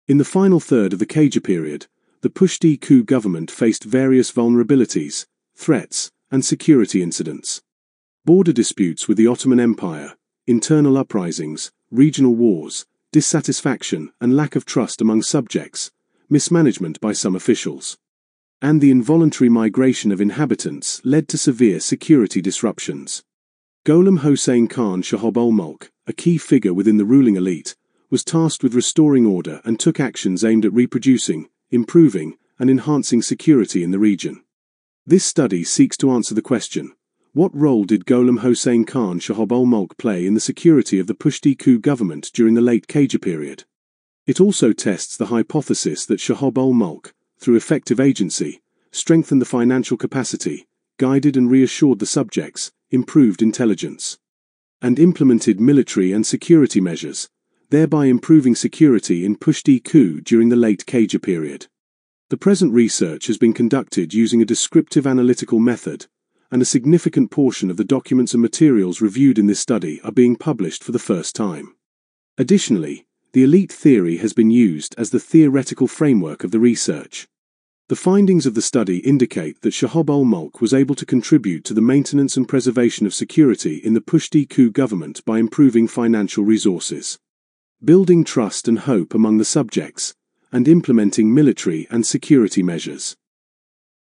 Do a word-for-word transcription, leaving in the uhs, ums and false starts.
In the final third of the Qajar period, the Pushti coup government faced various vulnerabilities, threats, and security incidents. Border disputes with the Ottoman Empire, internal uprisings, regional wars, dissatisfaction and lack of trust among subjects, mismanagement by some officials, and the involuntary migration of inhabitants led to severe security disruptions. Ghulam Hossein Khan Shahab-ul-Mulk, a key figure within the ruling elite, was tasked with restoring order and took actions aimed at reproducing, improving, and enhancing security in the region. This study seeks to answer the question, what role did Ghulam Hossein Khan Shahab-ul-Mulk play in the security of the Pushti coup government during the late Qajar period? It also tests the hypothesis that Shahab-ul-Mulk, through effective agency, strengthened the financial capacity, guided and reassured the subjects, improved intelligence, and implemented military and security measures, thereby improving security in Pushti coup during the late Qajar period. The present research has been conducted using a descriptive analytical method, and a significant portion of the documents and materials reviewed in this study are being published for the first time. Additionally, the elite theory has been used as the theoretical framework of the research. The findings of the study indicate that Shahab-ul-Mulk was able to contribute to the maintenance and preservation of security in the Pushti coup government by improving financial resources, building trust and hope among the subjects, and implementing military and security measures.